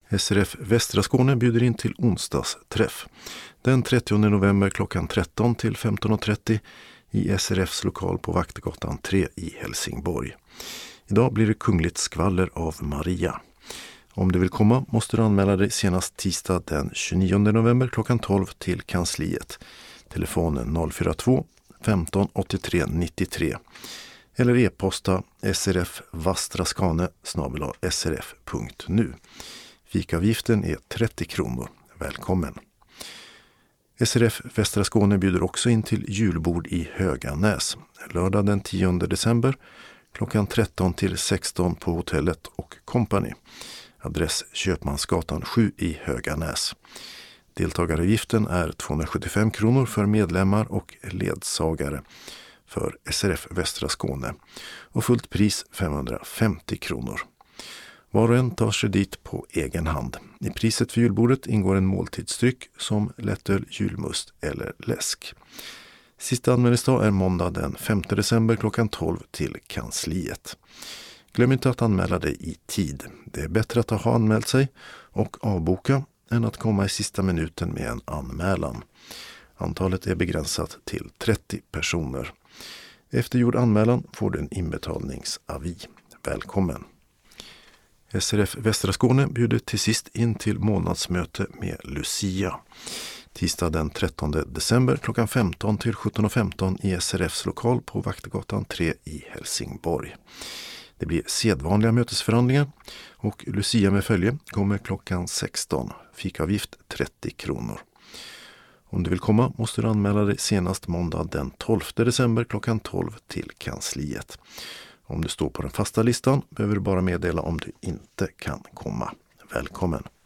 SRF Västra Skåne bjuder in till onsdagsträff. Den 30 november klockan 13 till 15.30 i SRFs lokal på Vaktgatan 3 i Helsingborg. Idag blir det kungligt skvaller av Maria. Om du vill komma måste du anmäla dig senast tisdag den 29 november klockan 12 till kansliet. Telefonen 042 15 83 93 eller e-posta srfvastraskane@srf.nu. Fikavgiften är 30 kronor. Välkommen! SRF Västra Skåne bjuder också in till julbord i Höganäs. Lördag den 10 december klockan 13 till 16 på hotellet och Company. Adress Köpmansgatan 7 i Höganäs. Deltagaravgiften är 275 kronor för medlemmar och ledsagare för SRF Västra Skåne och fullt pris 550 kronor. Var och en tar sig dit på egen hand. I priset för julbordet ingår en måltidsdryck som lättöl, julmust eller läsk. Sista anmälningsdag är måndag den 5 december klockan 12 till kansliet. Glöm inte att anmäla dig i tid. Det är bättre att ha anmält sig och avboka än att komma i sista minuten med en anmälan. Antalet är begränsat till 30 personer. Efter gjord anmälan får du en inbetalningsavi. Välkommen! SRF Västra Skåne bjuder till sist in till månadsmöte med Lucia. Tisdag den 13 december klockan 15 till 17.15 i SRFs lokal på Vaktgatan 3 i Helsingborg. Det blir sedvanliga mötesförhandlingar och Lucia med följe kommer klockan 16. Fikavgift 30 kronor. Om du vill komma måste du anmäla dig senast måndag den 12 december klockan 12 till kansliet. Om du står på den fasta listan behöver du bara meddela om du inte kan komma. Välkommen!